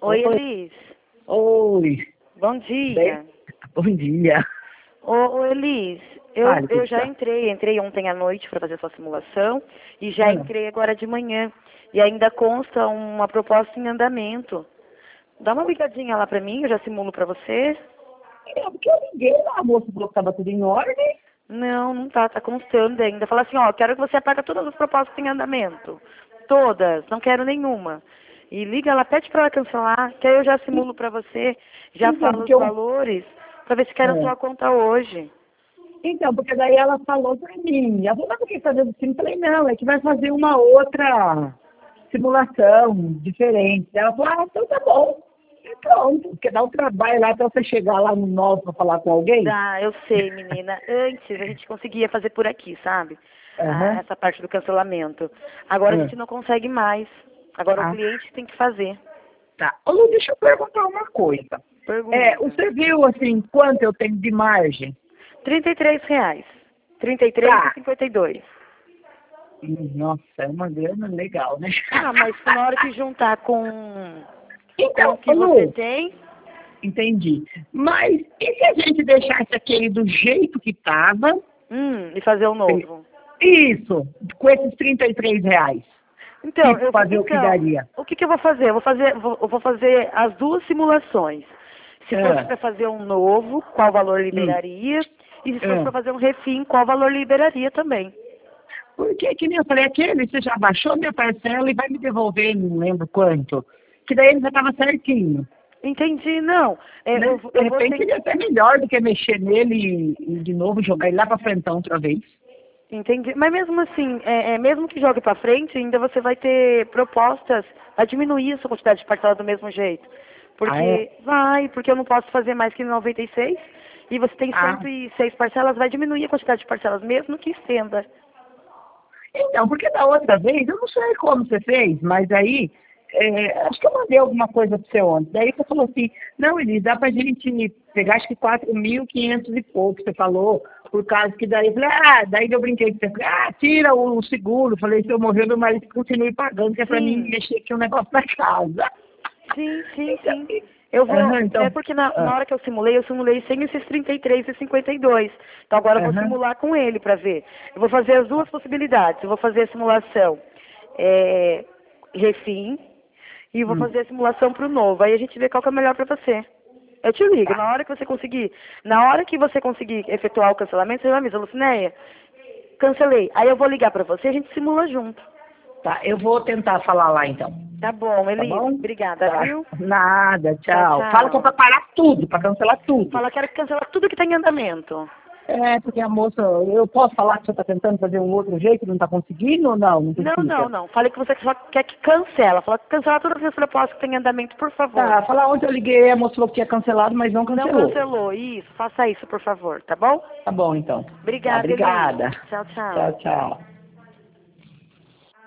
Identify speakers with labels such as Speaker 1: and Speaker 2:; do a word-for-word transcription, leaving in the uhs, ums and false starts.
Speaker 1: Oi,
Speaker 2: Oi.
Speaker 1: Elis.
Speaker 2: Oi.
Speaker 1: Bom dia.
Speaker 2: Bem, bom dia.
Speaker 1: Ô, ô Elis, eu,
Speaker 2: Fale,
Speaker 1: eu já
Speaker 2: Cristina.
Speaker 1: entrei, entrei ontem à noite para fazer sua simulação e já
Speaker 2: Ah.
Speaker 1: entrei agora de manhã. E ainda consta uma proposta em andamento. Dá uma ligadinha lá para mim, eu já simulo para você.
Speaker 2: É, porque eu liguei lá, a moça falou que estava tudo em ordem.
Speaker 1: Não, não tá, tá constando ainda. Fala assim, ó, quero que você apague todas as propostas em andamento. Todas, não quero nenhuma. E liga lá, pede para ela cancelar, que aí eu já simulo para você, já
Speaker 2: Então,
Speaker 1: falo os
Speaker 2: porque eu...
Speaker 1: valores, para ver se querem a
Speaker 2: É.
Speaker 1: sua conta hoje.
Speaker 2: Então, porque daí ela falou pra mim, ela falou, mas por que fazendo assim? Eu falei, não, é que vai fazer uma outra simulação diferente. Ela falou, ah, então tá bom. E pronto, porque dá um trabalho lá até você chegar lá no novo pra falar com alguém.
Speaker 1: Dá, eu sei, menina. Antes a gente conseguia fazer por aqui, sabe? Ah,
Speaker 2: Aham.
Speaker 1: essa parte do cancelamento. Agora a
Speaker 2: Ah.
Speaker 1: gente não consegue mais. Agora o
Speaker 2: Ah,
Speaker 1: cliente tem que fazer.
Speaker 2: tá. Ô, Lu, deixa eu perguntar uma coisa. É,
Speaker 1: Pergunta.
Speaker 2: você viu, assim, quanto eu tenho de margem?
Speaker 1: trinta e três reais. trinta e três e
Speaker 2: Tá.
Speaker 1: cinquenta e dois.
Speaker 2: Hum, Nossa, é uma grana legal, né?
Speaker 1: Ah, mas na hora que juntar com, com o
Speaker 2: Então, ô,
Speaker 1: que você
Speaker 2: Lu,
Speaker 1: tem,
Speaker 2: entendi. Mas e se a gente deixasse aquele do jeito que estava?
Speaker 1: hum, e fazer o novo.
Speaker 2: Isso, com esses trinta e três reais.
Speaker 1: Então,
Speaker 2: Tipo,
Speaker 1: eu,
Speaker 2: fazer o que
Speaker 1: então,
Speaker 2: daria?
Speaker 1: o que, que eu vou fazer? Eu vou fazer, vou, eu vou fazer as duas simulações. Se fosse
Speaker 2: Ah,
Speaker 1: para fazer um novo, qual valor
Speaker 2: hum,
Speaker 1: liberaria? E se fosse
Speaker 2: ah.
Speaker 1: para fazer um refim, qual valor liberaria também?
Speaker 2: Porque, que nem eu falei, aquele, você já baixou minha parcela e vai me devolver, não lembro quanto. Que daí ele já estava certinho.
Speaker 1: Entendi, não. É,
Speaker 2: Né?
Speaker 1: eu,
Speaker 2: De
Speaker 1: eu vou
Speaker 2: repente
Speaker 1: ter...
Speaker 2: seria até melhor do que mexer nele e, e de novo jogar ele lá para frente outra vez.
Speaker 1: Entendi. Mas mesmo assim, é, é, mesmo que jogue para frente, ainda você vai ter propostas a diminuir a sua quantidade de parcela do mesmo jeito.
Speaker 2: Ah, é?
Speaker 1: Porque vai, porque eu não posso fazer mais que noventa e seis e você tem
Speaker 2: Ah,
Speaker 1: cento e seis parcelas, vai diminuir a quantidade de parcelas, mesmo que estenda.
Speaker 2: então, porque da outra vez, eu não sei como você fez, mas aí, é, acho que eu mandei alguma coisa para você ontem. Daí você falou assim, não, Elis, dá pra gente pegar acho que quatro mil e quinhentos e pouco, você falou, por causa que daí, eu falei, ah, daí eu brinquei com você, falei, ah, tira o, o seguro, falei, se eu morrer, meu marido continue pagando, que é pra mim
Speaker 1: Sim,
Speaker 2: mexer aqui um negócio na casa.
Speaker 1: sim, sim,
Speaker 2: Então,
Speaker 1: sim. Eu vou,
Speaker 2: aham,
Speaker 1: é
Speaker 2: então,
Speaker 1: porque na, na
Speaker 2: ah,
Speaker 1: hora que eu simulei, eu simulei sem esses trinta e três e cinquenta e dois. Então agora eu vou
Speaker 2: aham,
Speaker 1: simular com ele para ver. Eu vou fazer as duas possibilidades. Eu vou fazer a simulação é, refim e vou
Speaker 2: hum,
Speaker 1: fazer a simulação para o novo. Aí a gente vê qual que é melhor para você. Eu te ligo,
Speaker 2: tá.
Speaker 1: na hora que você conseguir, na hora que você conseguir efetuar o cancelamento, você vai me dizer, Lucinéia, cancelei. Aí eu vou ligar para você e a gente simula junto.
Speaker 2: Tá, eu vou tentar falar lá então.
Speaker 1: Tá bom,
Speaker 2: Tá
Speaker 1: Elis.
Speaker 2: bom?
Speaker 1: Obrigada,
Speaker 2: Tá.
Speaker 1: viu?
Speaker 2: Nada,
Speaker 1: Tchau,
Speaker 2: tchau. Fala que é
Speaker 1: tchau.
Speaker 2: pra parar tudo, pra cancelar tudo.
Speaker 1: Fala, quero cancelar tudo que está em andamento.
Speaker 2: É, porque a moça, eu posso falar que você está tentando fazer um outro jeito e não está conseguindo ou não? Não
Speaker 1: Não, não,
Speaker 2: precisa.
Speaker 1: não. Falei que você só quer que cancela. Fala que cancela todas as propostas que tem em andamento, por favor.
Speaker 2: Tá, falar onde eu liguei, a moça falou que tinha cancelado, mas não
Speaker 1: Não
Speaker 2: cancelou.
Speaker 1: cancelou. Isso, faça isso, por favor, tá bom?
Speaker 2: Tá bom, então. Tá,
Speaker 1: Obrigada, Elis.
Speaker 2: obrigada.
Speaker 1: Tchau, tchau.
Speaker 2: Tchau, tchau.